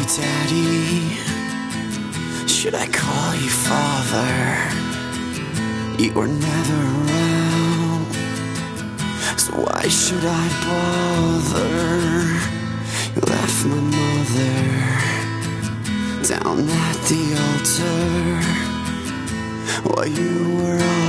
daddy? Should I call you father? You were never around, so why should I bother? You left my mother down at the altar while you were all